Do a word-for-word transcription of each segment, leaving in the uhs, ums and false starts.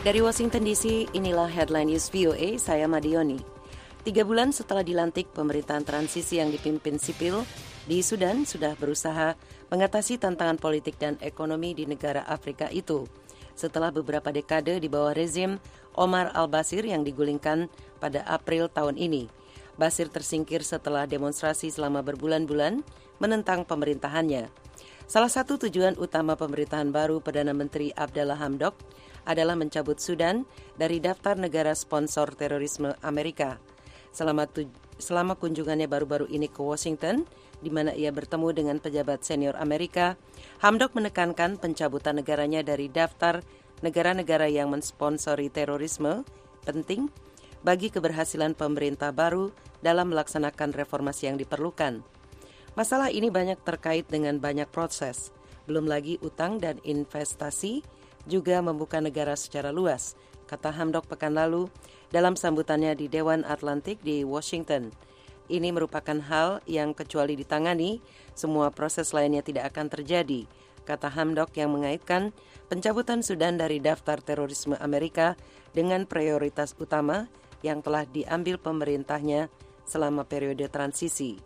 Dari Washington D C, inilah Headline News V O A, saya Madioni. Tiga bulan setelah dilantik, pemerintahan transisi yang dipimpin sipil di Sudan sudah berusaha mengatasi tantangan politik dan ekonomi di negara Afrika itu. Setelah beberapa dekade di bawah rezim Omar al-Bashir yang digulingkan pada April tahun ini. Bashir tersingkir setelah demonstrasi selama berbulan-bulan menentang pemerintahannya. Salah satu tujuan utama pemerintahan baru Perdana Menteri Abdallah Hamdok adalah mencabut Sudan dari daftar negara sponsor terorisme Amerika. Selama, tu- selama kunjungannya baru-baru ini ke Washington, di mana ia bertemu dengan pejabat senior Amerika, Hamdok menekankan pencabutan negaranya dari daftar negara-negara yang mensponsori terorisme penting bagi keberhasilan pemerintah baru dalam melaksanakan reformasi yang diperlukan. Masalah ini banyak terkait dengan banyak proses, belum lagi utang dan investasi juga membuka negara secara luas, kata Hamdok pekan lalu dalam sambutannya di Dewan Atlantik di Washington. Ini merupakan hal yang kecuali ditangani, semua proses lainnya tidak akan terjadi, kata Hamdok yang mengaitkan pencabutan Sudan dari daftar terorisme Amerika dengan prioritas utama yang telah diambil pemerintahnya selama periode transisi.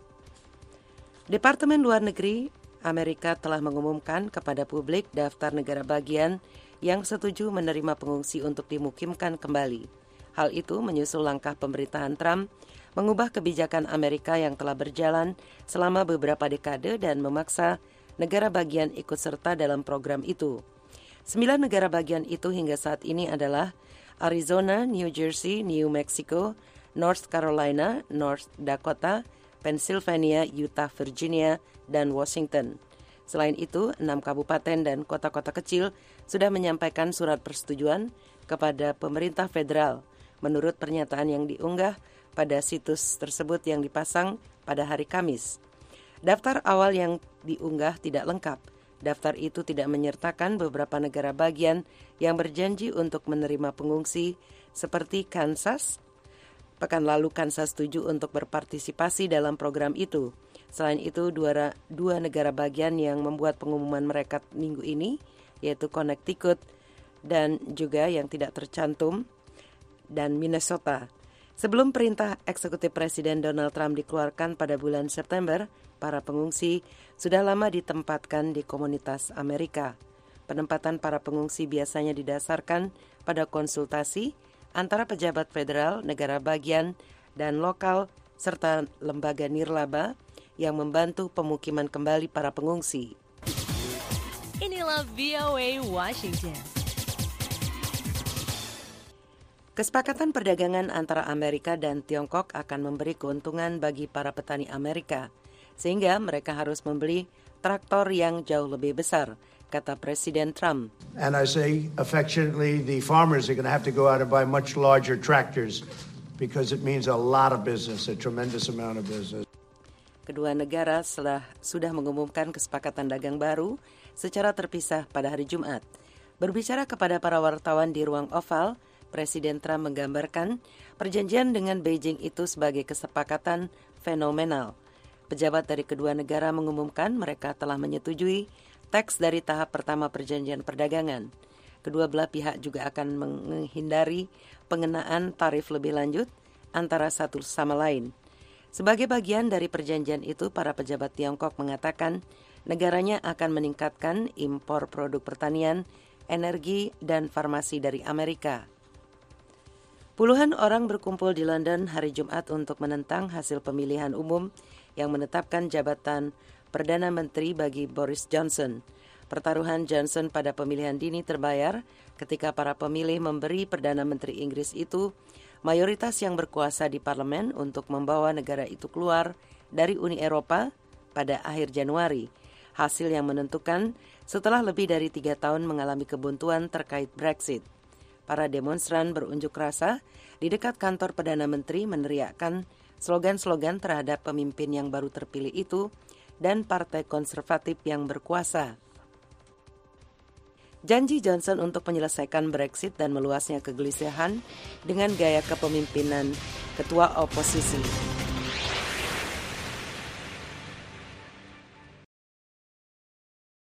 Departemen Luar Negeri Amerika telah mengumumkan kepada publik daftar negara bagian yang setuju menerima pengungsi untuk dimukimkan kembali. Hal itu menyusul langkah pemerintahan Trump mengubah kebijakan Amerika yang telah berjalan selama beberapa dekade dan memaksa negara bagian ikut serta dalam program itu. Sembilan negara bagian itu hingga saat ini adalah Arizona, New Jersey, New Mexico, North Carolina, North Dakota, Pennsylvania, Utah, Virginia, dan Washington. Selain itu, enam kabupaten dan kota-kota kecil sudah menyampaikan surat persetujuan kepada pemerintah federal, menurut pernyataan yang diunggah pada situs tersebut yang dipasang pada hari Kamis. Daftar awal yang diunggah tidak lengkap. Daftar itu tidak menyertakan beberapa negara bagian yang berjanji untuk menerima pengungsi seperti Kansas. Pekan lalu Kansas setuju untuk berpartisipasi dalam program itu. Selain itu, dua, dua negara bagian yang membuat pengumuman mereka minggu ini, yaitu Connecticut dan juga yang tidak tercantum, dan Minnesota. Sebelum perintah eksekutif Presiden Donald Trump dikeluarkan pada bulan September, para pengungsi sudah lama ditempatkan di komunitas Amerika. Penempatan para pengungsi biasanya didasarkan pada konsultasi antara pejabat federal, negara bagian, dan lokal, serta lembaga nirlaba yang membantu pemukiman kembali para pengungsi. Inilah V O A Washington. Kesepakatan perdagangan antara Amerika dan Tiongkok akan memberi keuntungan bagi para petani Amerika, sehingga mereka harus membeli traktor yang jauh lebih besar, kata Presiden Trump. And I say affectionately, the farmers are going to have to go out and buy much larger tractors because it means a lot of business, a tremendous amount of business. Kedua negara setelah sudah mengumumkan kesepakatan dagang baru secara terpisah pada hari Jumat. Berbicara kepada para wartawan di ruang oval, Presiden Trump menggambarkan perjanjian dengan Beijing itu sebagai kesepakatan fenomenal. Pejabat dari kedua negara mengumumkan mereka telah menyetujui teks dari tahap pertama perjanjian perdagangan. Kedua belah pihak juga akan menghindari pengenaan tarif lebih lanjut antara satu sama lain. Sebagai bagian dari perjanjian itu, para pejabat Tiongkok mengatakan negaranya akan meningkatkan impor produk pertanian, energi, dan farmasi dari Amerika. Puluhan orang berkumpul di London hari Jumat untuk menentang hasil pemilihan umum yang menetapkan jabatan Perdana Menteri bagi Boris Johnson. Pertaruhan Johnson pada pemilihan dini terbayar ketika para pemilih memberi Perdana Menteri Inggris itu mayoritas yang berkuasa di parlemen untuk membawa negara itu keluar dari Uni Eropa pada akhir Januari. Hasil yang menentukan setelah lebih dari tiga tahun mengalami kebuntuan terkait Brexit. Para demonstran berunjuk rasa di dekat kantor Perdana Menteri meneriakkan slogan-slogan terhadap pemimpin yang baru terpilih itu dan partai konservatif yang berkuasa. Janji Johnson untuk menyelesaikan Brexit dan meluasnya kegelisahan dengan gaya kepemimpinan ketua oposisi